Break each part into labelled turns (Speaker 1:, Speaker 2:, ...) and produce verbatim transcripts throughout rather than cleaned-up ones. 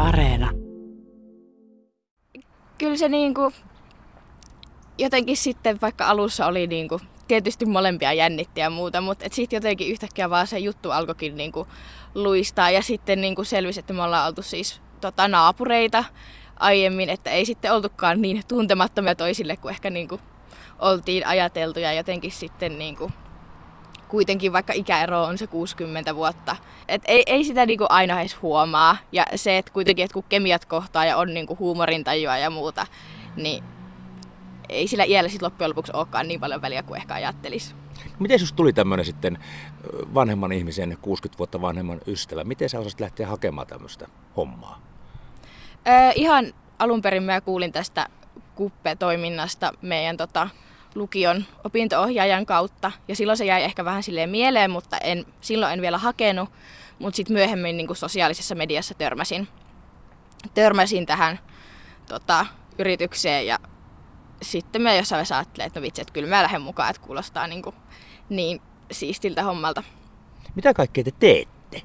Speaker 1: Areena.
Speaker 2: Kyllä se niinku, jotenkin sitten, vaikka alussa oli niinku, tietysti molempia jännitti ja muuta, mutta sitten jotenkin yhtäkkiä vaan se juttu alkoikin niinku luistaa. Ja sitten niinku selvisi, että me ollaan oltu siis tota, naapureita aiemmin, että ei sitten oltukaan niin tuntemattomia toisille kuin ehkä niinku oltiin ajateltu. Ja jotenkin sitten niinku, kuitenkin vaikka ikäero on se kuusikymmentä vuotta, et ei, ei sitä niinku aina edes huomaa. Ja se, että kuitenkin että kun kemiat kohtaa ja on niinku huumorintajua ja muuta, niin ei sillä iällä sit loppujen lopuksi olekaan niin paljon väliä kuin ehkä ajattelisi.
Speaker 3: Miten sinusta tuli tämmöinen sitten vanhemman ihmisen, kuusikymmentä vuotta vanhemman ystävä? Miten sä osasit lähteä hakemaan tämmöistä hommaa?
Speaker 2: Öö, ihan alun perin mä kuulin tästä Kuppe-toiminnasta meidän tota, lukion opinto-ohjaajan kautta. Ja silloin se jäi ehkä vähän silleen mieleen, mutta en, silloin en vielä hakenut. Mutta sitten myöhemmin niin kuin sosiaalisessa mediassa törmäsin, törmäsin tähän tota, yritykseen. Ja sitten mä jossain vaiheessa ajattelin, että no vitsi, että kyllä mä lähden mukaan, että kuulostaa niin, kuin, niin siistiltä hommalta.
Speaker 3: Mitä kaikkea te teette?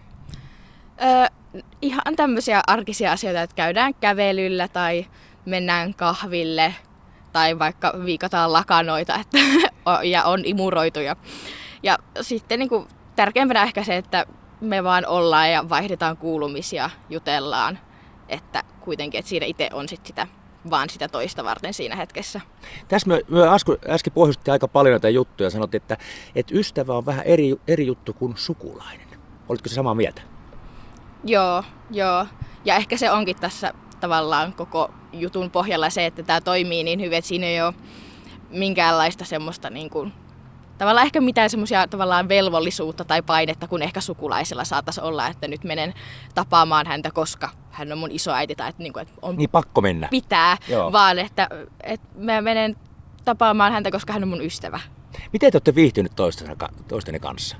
Speaker 2: Öö, ihan tämmöisiä arkisia asioita, että käydään kävelyllä tai mennään kahville tai vaikka viikataan lakanoita että, ja on imuroitu. Ja, ja sitten niin kuin, tärkeimpänä ehkä se, että me vaan ollaan ja vaihdetaan kuulumisia, jutellaan, että kuitenkin että siinä itse on sit sitä, vaan sitä toista varten siinä hetkessä.
Speaker 3: Tässä me, me äsken pohjustettiin aika paljon näitä juttuja ja sanottiin, että, että ystävä on vähän eri, eri juttu kuin sukulainen. Olitko se samaa mieltä?
Speaker 2: Joo, joo. Ja ehkä se onkin tässä tavallaan koko jutun pohjalla se, että tämä toimii niin hyvin, että siinä ei ole minkäänlaista semmoista niin kuin, tavallaan ehkä mitään semmoisia tavallaan velvollisuutta tai painetta, kun ehkä sukulaisella saattaisi olla, että nyt menen tapaamaan häntä, koska hän on mun isoäiti tai että, niin kuin, että on
Speaker 3: niin pakko mennä.
Speaker 2: Pitää,
Speaker 3: Joo.
Speaker 2: vaan että, että mä menen tapaamaan häntä, koska hän on mun ystävä.
Speaker 3: Miten te olette viihtynyt toistenne kanssa?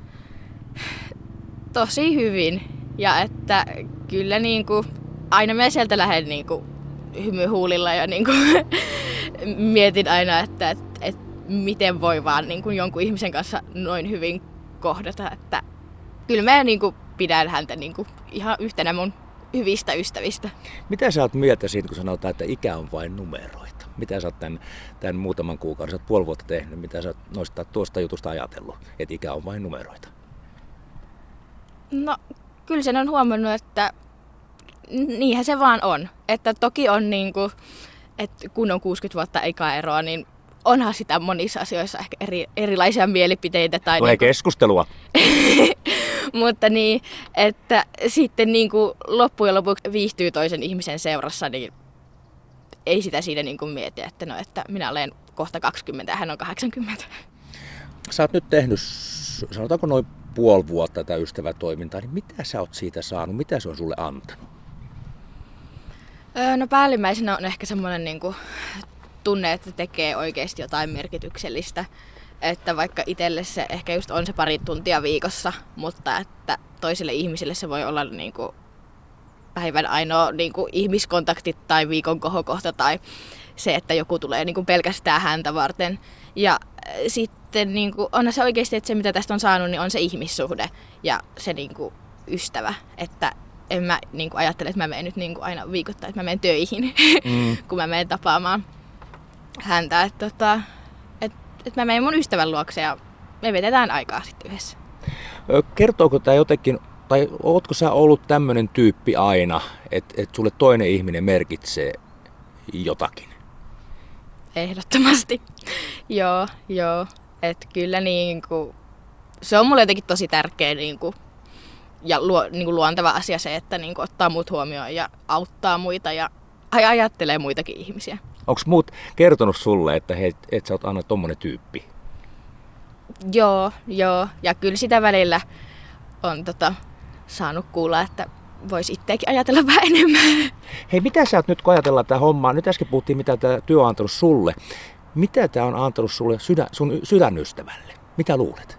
Speaker 2: Tosi hyvin. Ja että kyllä niin kuin, aina mä sieltä lähden niin kuin, hymyhuulilla ja niin kuin, mietin aina, että, että, että miten voi vaan niin kuin, jonkun ihmisen kanssa noin hyvin kohdata. Että kyllä mä niin kuin, pidän häntä niin kuin, ihan yhtenä mun hyvistä ystävistä.
Speaker 3: Mitä sä oot mieltä siitä, kun sanotaan, että ikä on vain numeroita? Mitä sä oot tämän, tämän muutaman kuukauden, sä oot puoli vuotta tehnyt, mitä sä oot noista tuosta jutusta ajatellut, että ikä on vain numeroita?
Speaker 2: No kyllä sen on huomannut, että niinhän se vaan on. Että toki on niin kuin, että kun on kuusikymmentä vuotta ikäeroa, niin onhan sitä monissa asioissa ehkä eri, erilaisia mielipiteitä. Tai
Speaker 3: Tulee
Speaker 2: niin kuin...
Speaker 3: keskustelua.
Speaker 2: Mutta niin, että sitten niin kuin loppujen lopuksi viihtyy toisen ihmisen seurassa, niin ei sitä siinä niin kuin mieti, että, no, että minä olen kohta kaksikymmentä ja hän on kahdeksankymmentä.
Speaker 3: Sä oot nyt tehnyt, sanotaanko noin puoli vuotta tätä ystävätoimintaa, niin mitä sä oot siitä saanut? Mitä se on sulle antanut?
Speaker 2: Öö, no päällimmäisenä on ehkä semmoinen niin kuin tunne, että tekee oikeasti jotain merkityksellistä. Että vaikka itselle se ehkä just on se pari tuntia viikossa, mutta että toisille ihmisille se voi olla niin kuin päivän ainoa niin kuin ihmiskontakti tai viikon kohokohta tai se, että joku tulee niin kuin pelkästään häntä varten. Ja sitten niin kuin, onhan se oikeasti, että se mitä tästä on saanut, niin on se ihmissuhde ja se niin kuin ystävä. Että en mä niin kuin ajattele, että mä menen nyt niin kuin aina viikoittain, että mä menen töihin, mm. kun mä menen tapaamaan häntä. Että tota, et, et mä menen mun ystävän luokse ja me vedetään aikaa sitten yhdessä.
Speaker 3: Kertooko tämä jotenkin, tai ootko sä ollut tämmöinen tyyppi aina, että et sulle toinen ihminen merkitsee jotakin?
Speaker 2: Ehdottomasti. joo, joo. Että kyllä niinku, se on mulle jotenkin tosi tärkeä niinku, ja luo, niinku luonteva asia se, että niinku ottaa muut huomioon ja auttaa muita ja ajattelee muitakin ihmisiä.
Speaker 3: Onko muut kertonut sulle, että hei, et sä oot aina tommonen tyyppi?
Speaker 2: Joo, joo. Ja kyllä sitä välillä on tota, saanut kuulla, että voisi itseäkin ajatella vähän enemmän.
Speaker 3: Hei, mitä sä oot nyt, kun ajatellaan tätä hommaa, nyt äsken puhuttiin, mitä tämä työ on antanut sulle. Mitä tämä on antanut sulle sydän, sun sydänystävälle? Mitä luulet?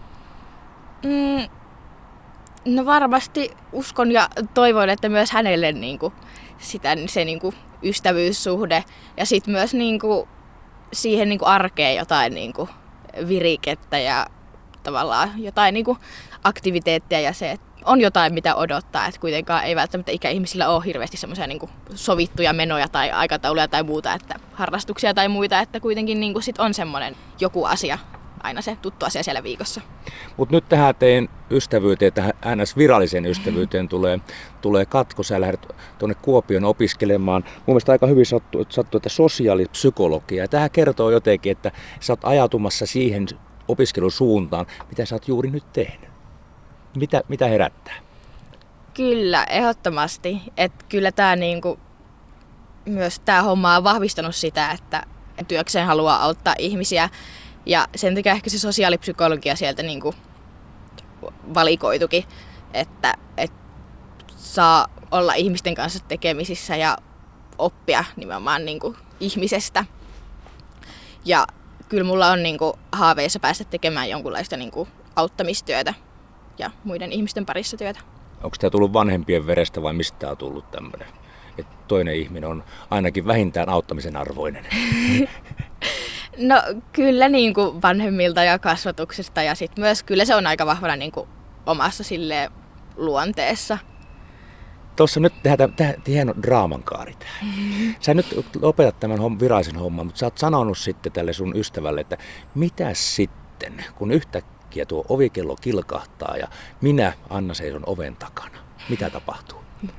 Speaker 2: Mm, no varmasti uskon ja toivon, että myös hänelle niinku, sitä, se niinku, ystävyyssuhde ja sitten myös niinku, siihen niinku, arkeen jotain niinku, virikettä ja tavallaan jotain niinku, aktiviteettia ja se, että on jotain, mitä odottaa. Että kuitenkaan ei välttämättä ikäihmisillä ole hirveästi semmoisia niin kuin sovittuja menoja tai aikatauluja tai muuta, että harrastuksia tai muita, että kuitenkin niin kuin sit on semmoinen joku asia, aina se tuttu asia siellä viikossa.
Speaker 3: Mutta nyt tähän teidän ystävyyteen, tähän N S-viralliseen ystävyyteen tulee, tulee katko. Sä lähdet tuonne Kuopioon opiskelemaan. Mun mielestä aika hyvin sattuu, sattuu että sosiaalipsykologia. Ja tähän kertoo jotenkin, että sä oot ajautumassa siihen opiskelusuuntaan, mitä sä oot juuri nyt tehnyt. Mitä, mitä herättää?
Speaker 2: Kyllä, ehdottomasti. Että kyllä tämä niinku, myös tämä homma on vahvistanut sitä, että työkseen haluaa auttaa ihmisiä. Ja sen takia ehkä se sosiaalipsykologia sieltä niinku valikoitukin, että, että saa olla ihmisten kanssa tekemisissä ja oppia nimenomaan niinku ihmisestä. Ja kyllä mulla on niinku haaveissa päästä tekemään jonkunlaista niinku auttamistyötä ja muiden ihmisten parissa työtä.
Speaker 3: Onko tämä tullut vanhempien verestä vai mistä tämä on tullut tämmöinen? Että toinen ihminen on ainakin vähintään auttamisen arvoinen.
Speaker 2: No kyllä niin kuin vanhemmilta ja kasvatuksesta ja sitten myös kyllä se on aika vahvana niin kuin omassa silleen luonteessa.
Speaker 3: Tuossa nyt tehdään tämä hieno draamankaari tää. Sä nyt lopetat tämän virallisen homman, mutta sä oot sanonut sitten tälle sun ystävälle, että mitä sitten, kun yhtäkkiä tuo ovikello kilkahtaa ja minä, Anna, seison oven takana. Mitä tapahtuu?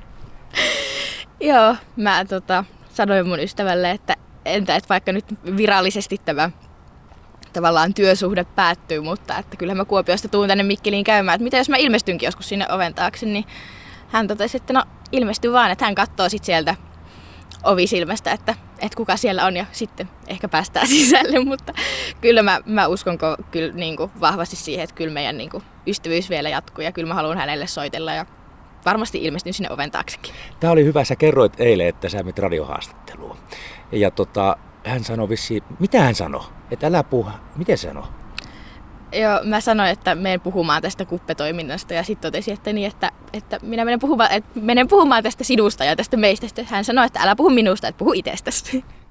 Speaker 2: Joo, mä tota, sanoin mun ystävälle, että entä että vaikka nyt virallisesti tämä tavallaan työsuhde päättyy, mutta että kyllä mä Kuopiosta tuun tänne Mikkeliin käymään, että mitä jos mä ilmestynkin joskus sinne oven taakse, niin hän totesi, että no ilmesty vaan, että hän katsoo sit sieltä ovisilmästä, että, että kuka siellä on ja sitten ehkä päästään sisälle, mutta kyllä mä, mä uskon kyllä niin kuin vahvasti siihen, että kyllä meidän niin kuin ystävyys vielä jatkuu ja kyllä mä haluan hänelle soitella ja varmasti ilmestyn sinne oven taaksekin.
Speaker 3: Tämä oli hyvä, sä kerroit eilen, että sä menit radiohaastatteluun ja tota, hän sanoi vissiin, mitä hän sanoi, että älä puhu, miten se sanoi?
Speaker 2: Joo, mä sanoin, että menen puhumaan tästä kuppetoiminnasta ja sitten totesi, että, niin, että, että minä menen puhumaan, että menen puhumaan tästä sinusta ja tästä meistä. Sitten hän sanoi, että älä puhu minusta, että puhu itsestäsi.